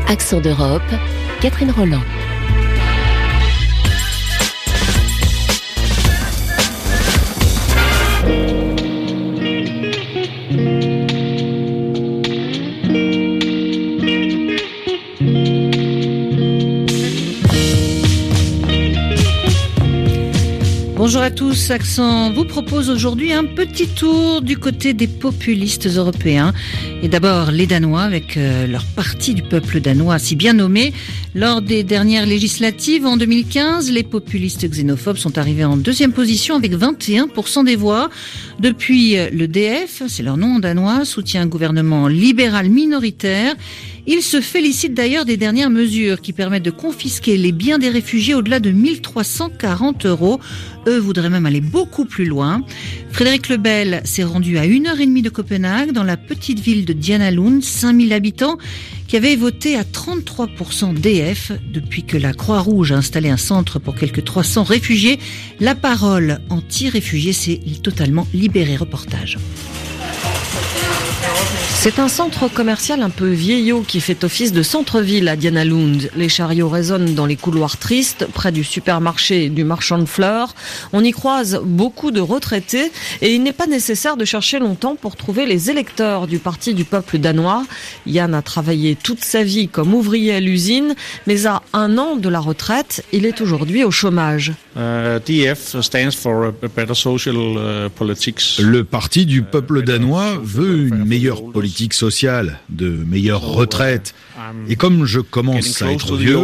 Accent d'Europe, Catherine Roland. Bonjour à tous, Accent vous propose aujourd'hui un petit tour du côté des populistes européens. Et d'abord les Danois avec leur parti du peuple danois si bien nommé. Lors des dernières législatives en 2015, les populistes xénophobes sont arrivés en deuxième position avec 21% des voix. Depuis, le DF, c'est leur nom en danois, soutient un gouvernement libéral minoritaire. Ils se félicitent d'ailleurs des dernières mesures qui permettent de confisquer les biens des réfugiés au-delà de 1 340 €. Eux voudraient même aller beaucoup plus loin. Frédéric Lebel s'est rendu à 1h30 de Copenhague, dans la petite ville de Dianalund, 5000 habitants, qui avait voté à 33% DF. Depuis que la Croix-Rouge a installé un centre pour quelques 300 réfugiés, la parole anti-réfugiés s'est totalement libérée. Reportage. C'est un centre commercial un peu vieillot qui fait office de centre-ville à Dianalund. Les chariots résonnent dans les couloirs tristes, près du supermarché et du marchand de fleurs. On y croise beaucoup de retraités et il n'est pas nécessaire de chercher longtemps pour trouver les électeurs du parti du peuple danois. Yann a travaillé toute sa vie comme ouvrier à l'usine, mais à 1 an de la retraite, il est aujourd'hui au chômage. DF stands for a better social politics. Le parti du peuple danois veut une meilleure politique sociale, de meilleures retraites. Et comme je commence à être vieux,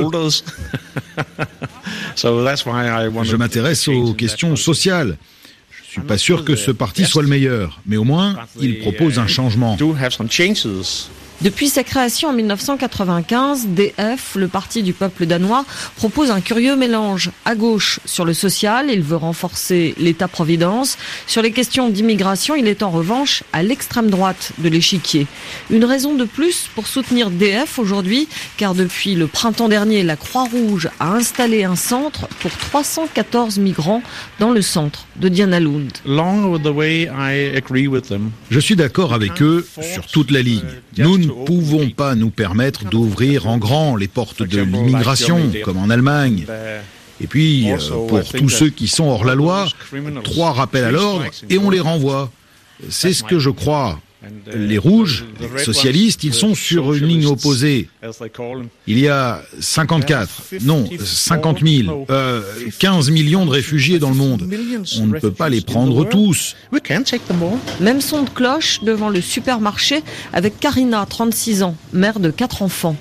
je m'intéresse aux questions sociales. Je suis pas sûr que ce parti soit le meilleur, mais au moins, il propose un changement. Depuis sa création en 1995, DF, le parti du peuple danois, propose un curieux mélange. À gauche, sur le social, il veut renforcer l'État-providence. Sur les questions d'immigration, il est en revanche à l'extrême droite de l'échiquier. Une raison de plus pour soutenir DF aujourd'hui, car depuis le printemps dernier, la Croix-Rouge a installé un centre pour 314 migrants dans le centre de Dianalund. Je suis d'accord avec eux sur toute la ligne. Nous ne pouvons pas nous permettre d'ouvrir en grand les portes de l'immigration, comme en Allemagne. Et puis, pour tous ceux qui sont hors la loi, 3 rappels à l'ordre et on les renvoie. C'est ce que je crois. Les rouges, les socialistes, ils sont sur une ligne opposée. Il y a 50 000, 15 millions de réfugiés dans le monde. On ne peut pas les prendre tous. Même son de cloche devant le supermarché avec Karina, 36 ans, mère de 4 enfants.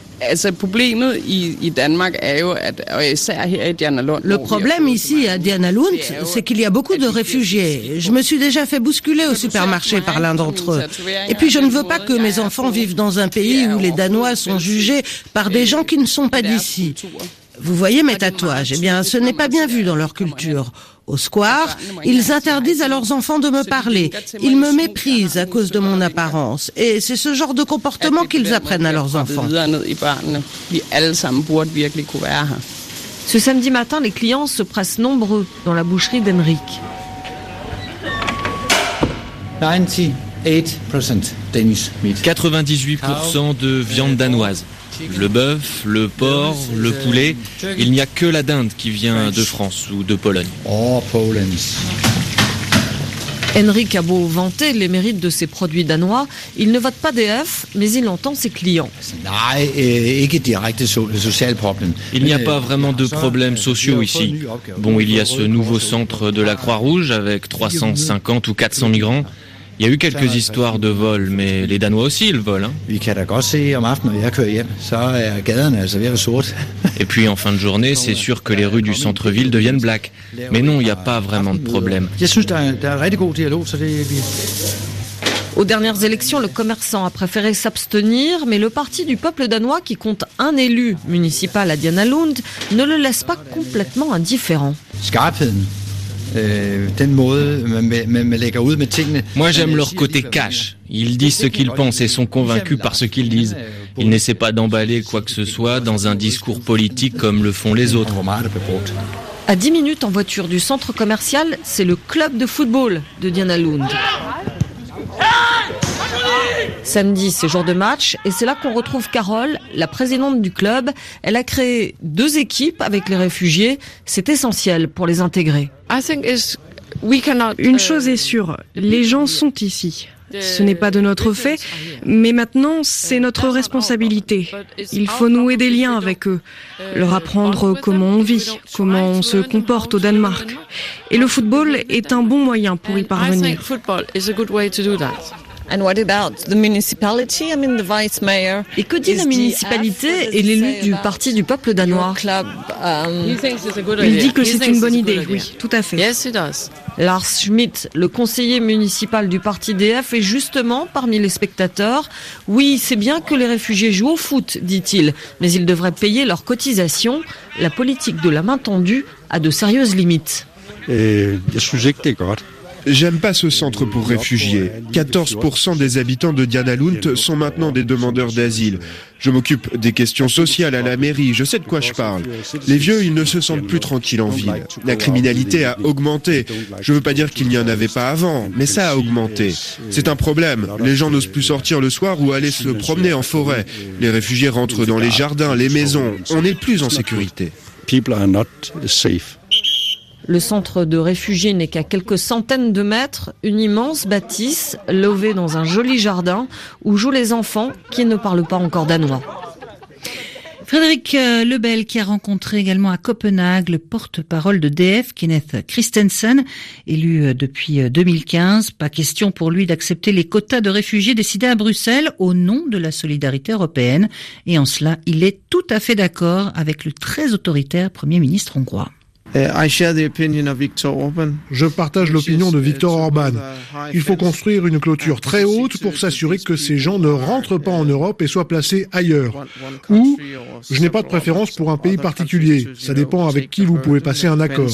Le problème ici à Dianalund, c'est qu'il y a beaucoup de réfugiés. Je me suis déjà fait bousculer au supermarché par l'un d'entre eux. Et puis je ne veux pas que mes enfants vivent dans un pays où les Danois sont jugés par des gens qui ne sont pas d'ici. Vous voyez mes tatouages, eh bien ce n'est pas bien vu dans leur culture. Au square, ils interdisent à leurs enfants de me parler. Ils me méprisent à cause de mon apparence. Et c'est ce genre de comportement qu'ils apprennent à leurs enfants. Ce samedi matin, les clients se pressent nombreux dans la boucherie d'Henrik. 98% de viande danoise. Le bœuf, le porc, le poulet, il n'y a que la dinde qui vient de France ou de Pologne. Henrik a beau vanter les mérites de ses produits danois, il ne vote pas DF, mais il entend ses clients. Il n'y a pas vraiment de problèmes sociaux ici. Bon, il y a ce nouveau centre de la Croix-Rouge avec 350 ou 400 migrants. Il y a eu quelques histoires de vol, mais les Danois aussi, ils volent. Et puis en fin de journée, c'est sûr que les rues du centre-ville deviennent black. Mais non, il n'y a pas vraiment de problème. Aux dernières élections, le commerçant a préféré s'abstenir, mais le parti du peuple danois, qui compte un élu municipal à Dianalund, ne le laisse pas complètement indifférent. Moi, j'aime leur côté cash. Ils disent ce qu'ils pensent et sont convaincus par ce qu'ils disent. Ils n'essaient pas d'emballer quoi que ce soit dans un discours politique comme le font les autres. À 10 minutes en voiture du centre commercial, c'est le club de football de Dianalund. Samedi, c'est jour de match et c'est là qu'on retrouve Carole, la présidente du club. Elle a créé 2 équipes avec les réfugiés. C'est essentiel pour les intégrer. Une chose est sûre, les gens sont ici. Ce n'est pas de notre fait, mais maintenant c'est notre responsabilité. Il faut nouer des liens avec eux, leur apprendre comment on vit, comment on se comporte au Danemark. Et le football est un bon moyen pour y parvenir. Et que dit la municipalité et l'élu du Parti du peuple danois? Il dit que c'est une bonne idée, oui, tout à fait. Lars Schmidt, le conseiller municipal du parti DF, est justement parmi les spectateurs. Oui, c'est bien que les réfugiés jouent au foot, dit-il, mais ils devraient payer leurs cotisations. La politique de la main tendue a de sérieuses limites. J'aime pas ce centre pour réfugiés. 14% des habitants de Dianalund sont maintenant des demandeurs d'asile. Je m'occupe des questions sociales à la mairie, je sais de quoi je parle. Les vieux, ils ne se sentent plus tranquilles en ville. La criminalité a augmenté. Je veux pas dire qu'il n'y en avait pas avant, mais ça a augmenté. C'est un problème. Les gens n'osent plus sortir le soir ou aller se promener en forêt. Les réfugiés rentrent dans les jardins, les maisons. On n'est plus en sécurité. Le centre de réfugiés n'est qu'à quelques centaines de mètres, une immense bâtisse levée dans un joli jardin où jouent les enfants qui ne parlent pas encore danois. Frédéric Lebel qui a rencontré également à Copenhague le porte-parole de DF, Kenneth Christensen, élu depuis 2015. Pas question pour lui d'accepter les quotas de réfugiés décidés à Bruxelles au nom de la solidarité européenne. Et en cela, il est tout à fait d'accord avec le très autoritaire Premier ministre hongrois. Je partage l'opinion de Viktor Orban. Il faut construire une clôture très haute pour s'assurer que ces gens ne rentrent pas en Europe et soient placés ailleurs. Ou, je n'ai pas de préférence pour un pays particulier. Ça dépend avec qui vous pouvez passer un accord.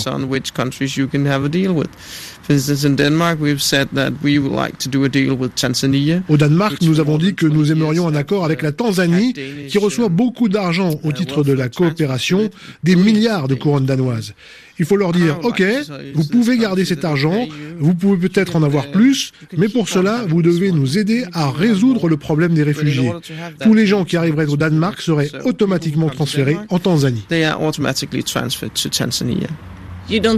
Au Danemark, nous avons dit que nous aimerions un accord avec la Tanzanie, qui reçoit beaucoup d'argent au titre de la coopération, des milliards de couronnes danoises. Il faut leur dire, OK, vous pouvez garder cet argent, vous pouvez peut-être en avoir plus, mais pour cela, vous devez nous aider à résoudre le problème des réfugiés. Tous les gens qui arriveraient au Danemark seraient automatiquement transférés en Tanzanie. Vous ne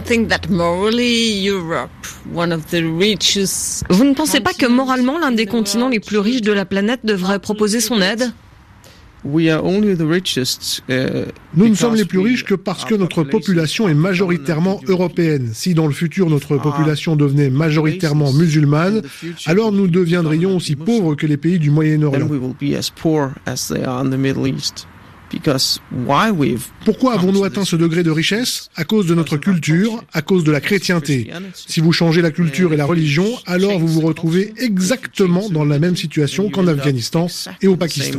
pensez pas que moralement l'un des continents les plus riches de la planète devrait proposer son aide ? Nous ne sommes les plus riches que parce que notre population est majoritairement européenne. Si dans le futur notre population devenait majoritairement musulmane, alors nous deviendrions aussi pauvres que les pays du Moyen-Orient. Pourquoi avons-nous atteint ce degré de richesse ? À cause de notre culture, à cause de la chrétienté. Si vous changez la culture et la religion, alors vous vous retrouvez exactement dans la même situation qu'en Afghanistan et au Pakistan.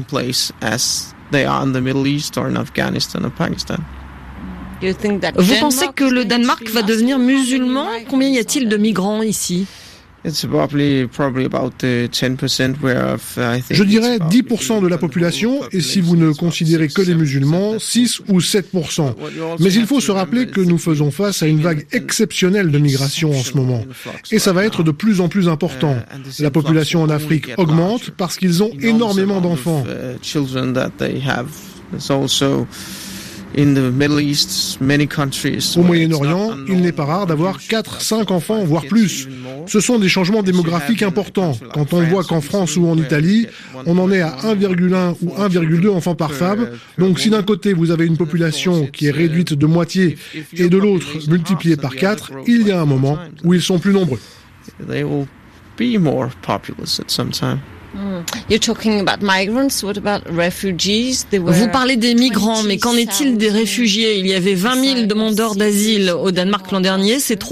Vous pensez que le Danemark va devenir musulman ? Combien y a-t-il de migrants ici ? Je dirais 10% de la population, et si vous ne considérez que les musulmans, 6 ou 7%. Mais il faut se rappeler que nous faisons face à une vague exceptionnelle de migration en ce moment. Et ça va être de plus en plus important. La population en Afrique augmente parce qu'ils ont énormément d'enfants. Au Moyen-Orient, il n'est pas rare d'avoir 4-5 enfants, voire plus. Ce sont des changements démographiques importants. Quand on voit qu'en France ou en Italie, on en est à 1,1 ou 1,2 enfants par femme. Donc si d'un côté vous avez une population qui est réduite de moitié et de l'autre multipliée par 4, il y a un moment où ils sont plus nombreux. Vous parlez des migrants, mais qu'en est-il des réfugiés ? Il y avait 20 000 demandeurs d'asile au Danemark l'an dernier, c'est trop ?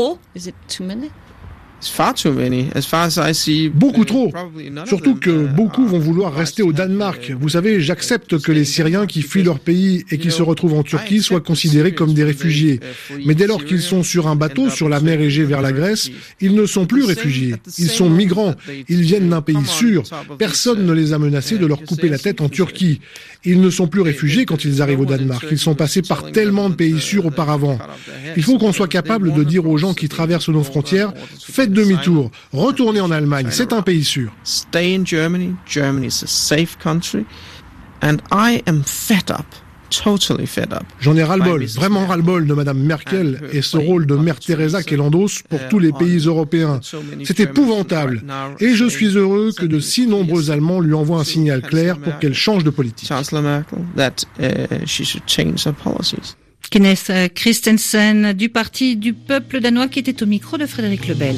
Beaucoup trop. Surtout que beaucoup vont vouloir rester au Danemark. Vous savez, j'accepte que les Syriens qui fuient leur pays et qui se retrouvent en Turquie soient considérés comme des réfugiés. Mais dès lors qu'ils sont sur un bateau sur la mer Égée vers la Grèce, ils ne sont plus réfugiés. Ils sont migrants. Ils viennent d'un pays sûr. Personne ne les a menacés de leur couper la tête en Turquie. Ils ne sont plus réfugiés quand ils arrivent au Danemark. Ils sont passés par tellement de pays sûrs auparavant. Il faut qu'on soit capable de dire aux gens qui traversent nos frontières, faites Faites demi-tour, retournez en Allemagne, c'est un pays sûr. Stay in Germany. Germany is a safe country. And I am fed up. Totally fed up. J'en ai ras-le-bol, vraiment ras-le-bol de Madame Merkel et ce rôle de Mère Teresa qu'elle endosse pour tous les pays européens. C'est épouvantable. Et je suis heureux que de si nombreux Allemands lui envoient un signal clair pour qu'elle change de politique. Kenneth Christensen du Parti du peuple danois qui était au micro de Frédéric Lebel.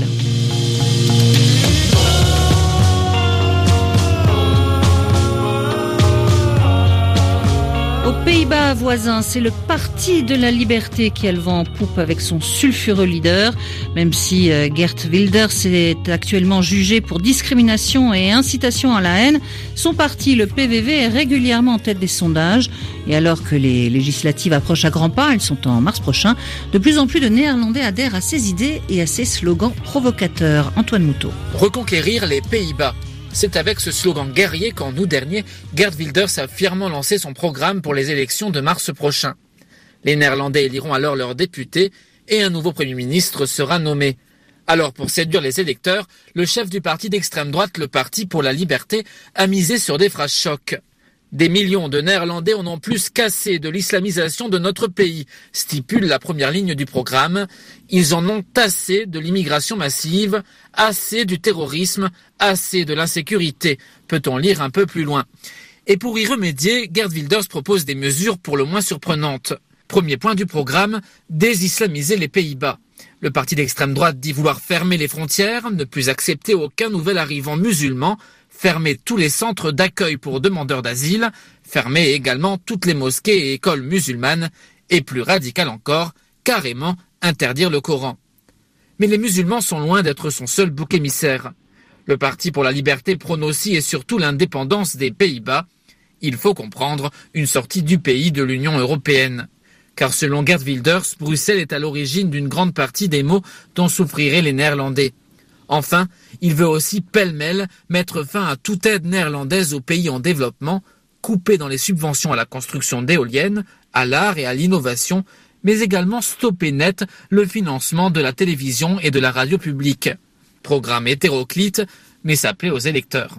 Aux Pays-Bas voisins, c'est le Parti de la Liberté qui a le vent en poupe avec son sulfureux leader. Même si Geert Wilders est actuellement jugé pour discrimination et incitation à la haine, son parti, le PVV, est régulièrement en tête des sondages. Et alors que les législatives approchent à grands pas, elles sont en mars prochain, de plus en plus de Néerlandais adhèrent à ses idées et à ses slogans provocateurs. Antoine Moutot. Reconquérir les Pays-Bas. C'est avec ce slogan guerrier qu'en août dernier, Geert Wilders a fièrement lancé son programme pour les élections de mars prochain. Les Néerlandais éliront alors leurs députés et un nouveau Premier ministre sera nommé. Alors pour séduire les électeurs, le chef du parti d'extrême droite, le Parti pour la Liberté, a misé sur des phrases chocs. Des millions de Néerlandais en ont plus qu'assez de l'islamisation de notre pays, stipule la première ligne du programme. Ils en ont assez de l'immigration massive, assez du terrorisme, assez de l'insécurité, peut-on lire un peu plus loin. Et pour y remédier, Geert Wilders propose des mesures pour le moins surprenantes. Premier point du programme, désislamiser les Pays-Bas. Le parti d'extrême droite dit vouloir fermer les frontières, ne plus accepter aucun nouvel arrivant musulman, fermer tous les centres d'accueil pour demandeurs d'asile, fermer également toutes les mosquées et écoles musulmanes, et plus radical encore, carrément interdire le Coran. Mais les musulmans sont loin d'être son seul bouc émissaire. Le Parti pour la Liberté prône aussi et surtout l'indépendance des Pays-Bas. Il faut comprendre une sortie du pays de l'Union européenne. Car selon Geert Wilders, Bruxelles est à l'origine d'une grande partie des maux dont souffriraient les Néerlandais. Enfin, il veut aussi pêle-mêle mettre fin à toute aide néerlandaise aux pays en développement, couper dans les subventions à la construction d'éoliennes, à l'art et à l'innovation, mais également stopper net le financement de la télévision et de la radio publique. Programme hétéroclite, mais ça plaît aux électeurs.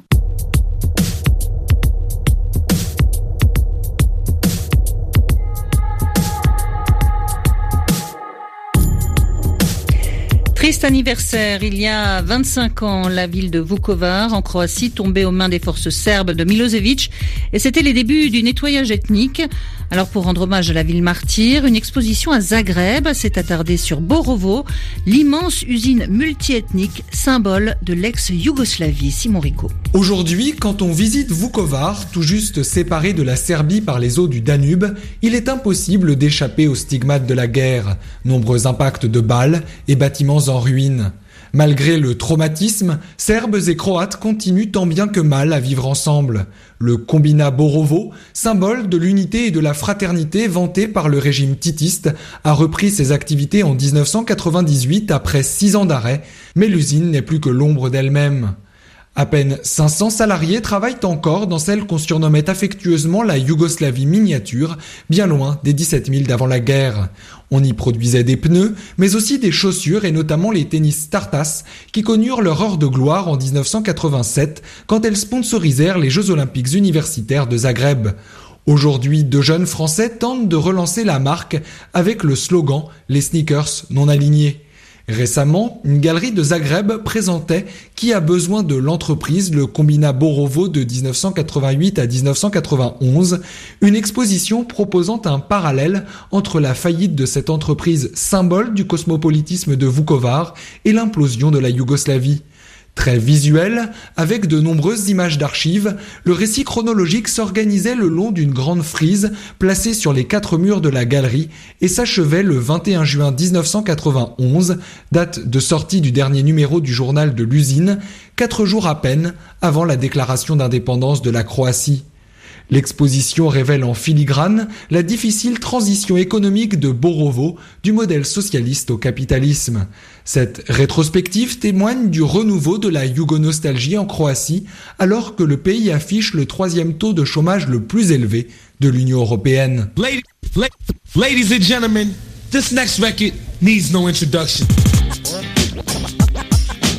Triste anniversaire, il y a 25 ans, la ville de Vukovar, en Croatie, tombait aux mains des forces serbes de Milosevic, et c'était les débuts du nettoyage ethnique. Alors pour rendre hommage à la ville martyre, une exposition à Zagreb s'est attardée sur Borovo, l'immense usine multiethnique, symbole de l'ex-Yougoslavie. Simon Rico. Aujourd'hui, quand on visite Vukovar, tout juste séparé de la Serbie par les eaux du Danube, il est impossible d'échapper aux stigmates de la guerre. Nombreux impacts de balles et bâtiments en ruine. Malgré le traumatisme, Serbes et Croates continuent tant bien que mal à vivre ensemble. Le combinat Borovo, symbole de l'unité et de la fraternité vanté par le régime titiste, a repris ses activités en 1998 après 6 ans d'arrêt, mais l'usine n'est plus que l'ombre d'elle-même. À peine 500 salariés travaillent encore dans celle qu'on surnommait affectueusement la Yougoslavie miniature, bien loin des 17 000 d'avant la guerre. On y produisait des pneus, mais aussi des chaussures et notamment les tennis Tartas, qui connurent leur heure de gloire en 1987, quand elles sponsorisèrent les Jeux Olympiques universitaires de Zagreb. Aujourd'hui, 2 jeunes Français tentent de relancer la marque avec le slogan « Les sneakers non alignés ». Récemment, une galerie de Zagreb présentait Qui a besoin de l'entreprise, le combinat Borovo de 1988 à 1991, une exposition proposant un parallèle entre la faillite de cette entreprise symbole du cosmopolitisme de Vukovar et l'implosion de la Yougoslavie. Très visuel, avec de nombreuses images d'archives, le récit chronologique s'organisait le long d'une grande frise placée sur les 4 murs de la galerie et s'achevait le 21 juin 1991, date de sortie du dernier numéro du journal de l'usine, 4 jours à peine avant la déclaration d'indépendance de la Croatie. L'exposition révèle en filigrane la difficile transition économique de Borovo du modèle socialiste au capitalisme. Cette rétrospective témoigne du renouveau de la yougonostalgie en Croatie, alors que le pays affiche le 3e taux de chômage le plus élevé de l'Union européenne. Ladies and gentlemen, this next record needs no introduction.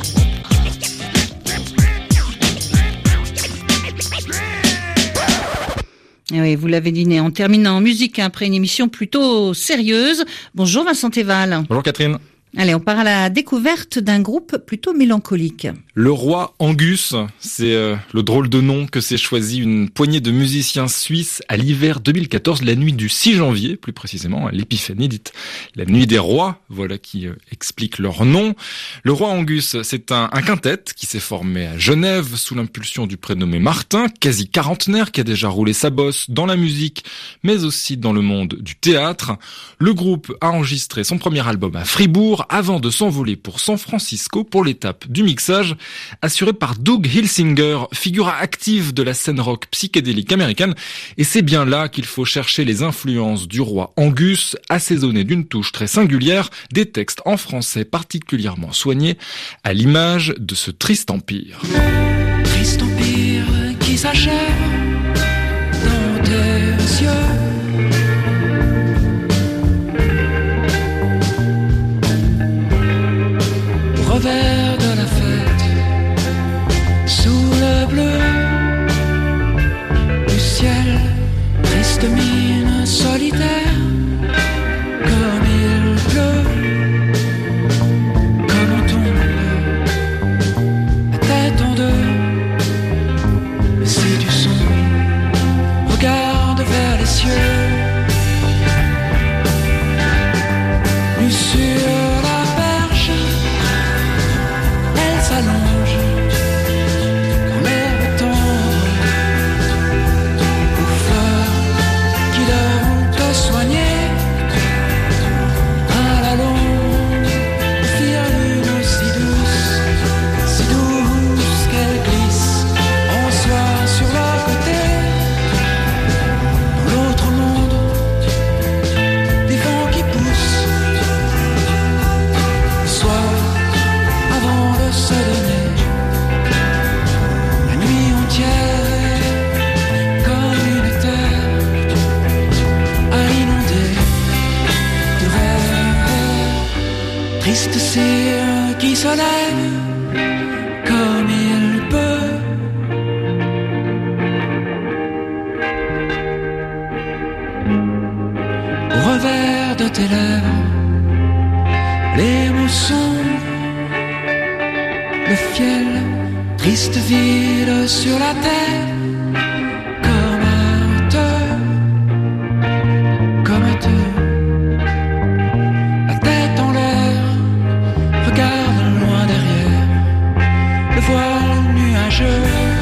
Oui, vous l'avez deviné. On termine en musique après une émission plutôt sérieuse. Bonjour Vincent Théval. Bonjour Catherine. Allez, on part à la découverte d'un groupe plutôt mélancolique. Le Roi Angus, c'est le drôle de nom que s'est choisi une poignée de musiciens suisses à l'hiver 2014, la nuit du 6 janvier, plus précisément à l'épiphanie dite la nuit des rois, voilà qui explique leur nom. Le Roi Angus, c'est un quintet qui s'est formé à Genève sous l'impulsion du prénommé Martin, quasi quarantenaire, qui a déjà roulé sa bosse dans la musique, mais aussi dans le monde du théâtre. Le groupe a enregistré son premier album à Fribourg, avant de s'envoler pour San Francisco pour l'étape du mixage, assurée par Doug Hilsinger, figure active de la scène rock psychédélique américaine. Et c'est bien là qu'il faut chercher les influences du Roi Angus, assaisonnées d'une touche très singulière, des textes en français particulièrement soignés, à l'image de ce triste empire. Triste empire qui s'achève dans tes yeux. Revers de la fête, sous le bleu du ciel, triste mine solitaire, comme il pleut, comme on tombe, la tête en deux, mais c'est du son, regarde vers les cieux, nu sur s'allonge quand l'herbe est tendre aux fleurs qui devront te soigner à la longue, lune si douce qu'elle glisse en soi sur leur côté dans l'autre monde des vents qui poussent soit avant de se donner la nuit entière comme une terre à inonder de rêves. Triste cire qui se lève comme il peut. Au revers de tes lèvres, les mots sont le fiel, triste ville sur la terre, comme un teu, la tête en l'air, regarde loin derrière, le voile nuageux,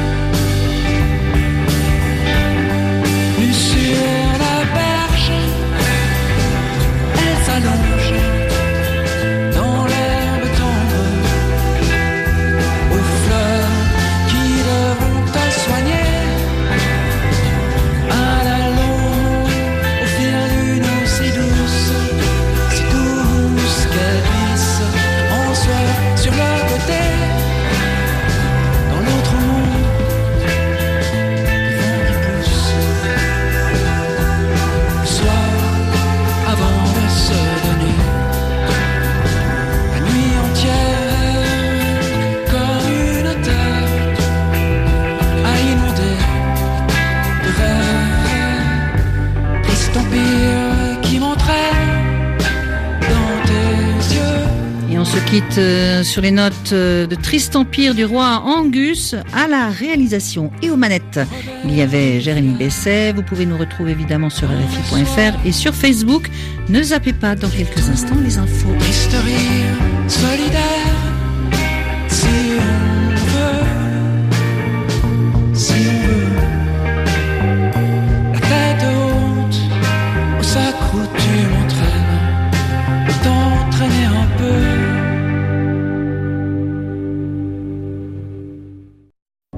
nu sur la berge, elle s'allonge. Sur les notes de Triste Empire du Roi Angus. À la réalisation et aux manettes, il y avait Jérémy Besset. Vous pouvez nous retrouver évidemment sur RFI.fr et sur Facebook. Ne zappez pas, dans quelques instants les infos. Triste rire solidaire, si on